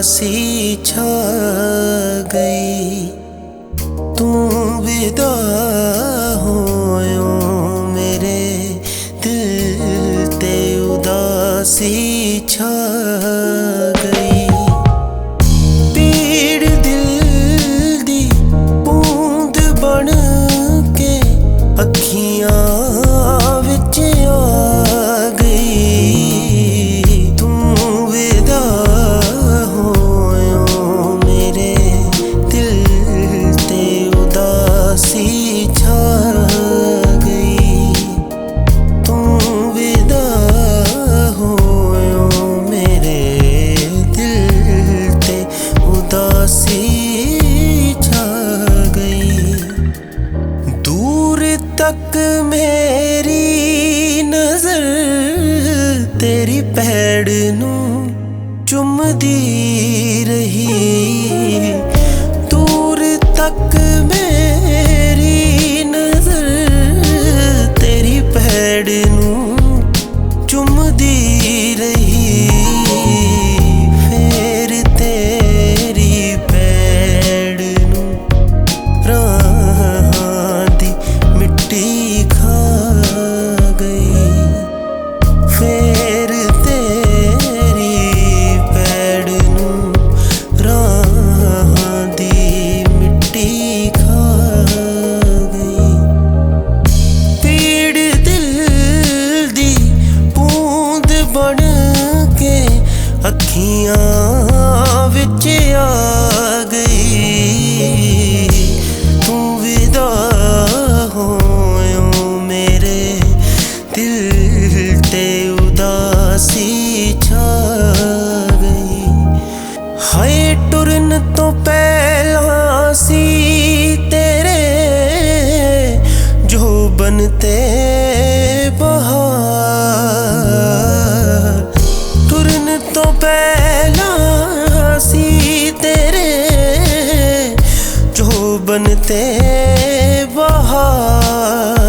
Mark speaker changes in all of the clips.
Speaker 1: उदासी छा गई। तू विदा होयो मेरे दिल ते उदासी छा गई। पीड़ दिल दी बूंद बन के अखियां विच आ गई। तू विदा होयो मेरे दिल ते उदासी छा गई। तू विदा होयो मेरे दिल ते उदासी छा गई। दूर तक मेरी नजर तेरी पैड़ नू चुमदी रही। दूर तक मेरी नजर तेरी पैड़ नू चुमदी रही। फिर तेरी पैड़ नू राहां दी मिट्टी खा गई। फिर तेरी पैड़ नू राहां दी मिट्टी खा गई। पीड़ दिल दी बूंद बन के अखियां विच आ गई। तू विदा होयो मेरे दिल ते उदासी छा गई। हाय टुरन तो पहला सी तेरे जो बनते बहार। टुरन तो पहला सी तेरे जो बनते बहार।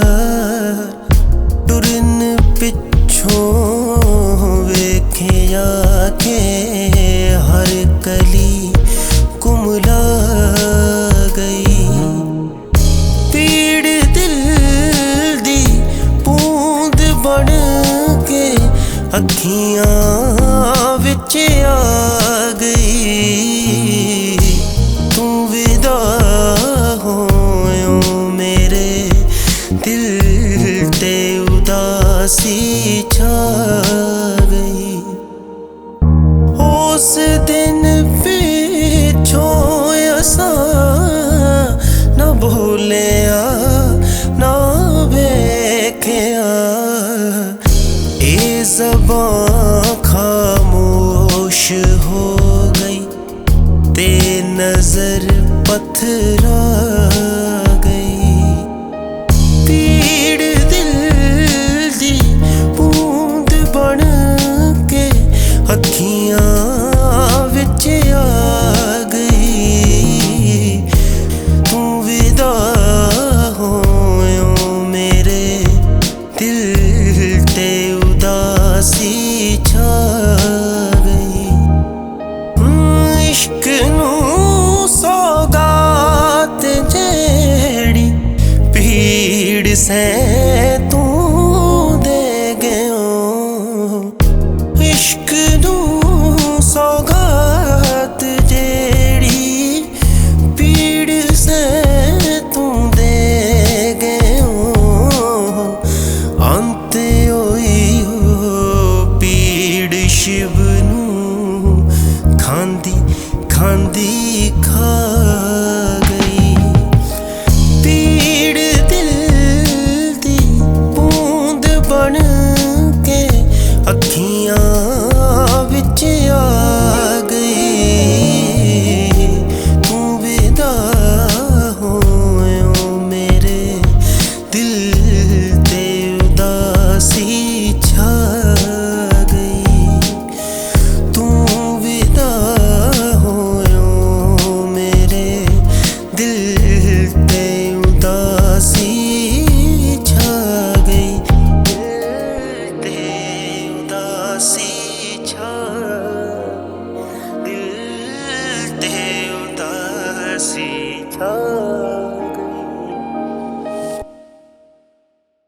Speaker 1: टुरन पिछों वेखिया के हर कली कुमला गई। पीड़ दिल दी बूंद बन के अखियां विच आ गई। तू विदा होयो मेरे दिल ते उदासी छा गई। उस दिन पिछों असां ना बोलिया ना वेखिया। ए ज़बां खामोश हो गई ते नजर पत्थरा गई। पीड़ दिल दी बूंद बन के अखियां विच आ गई। तू विदा होयो मेरे दिल ते उदासी छा गई। इश्क नू सौगात जेड़ी पीड़ से तू दे गयो। इश्क नू सौगात जेड़ी पीड़ से तू दे गयो। अंत होई हो पीड़ शिव नू खांदी खांदी खा गई। पीड़ दिल दी बूंद बन के अखियां विच आ गई। तू विदा होयो मेरे दिल ते उदासी छा गई। तू विदा होयो मेरे ਤੇ ਉਦਾਸੀ ਛਾ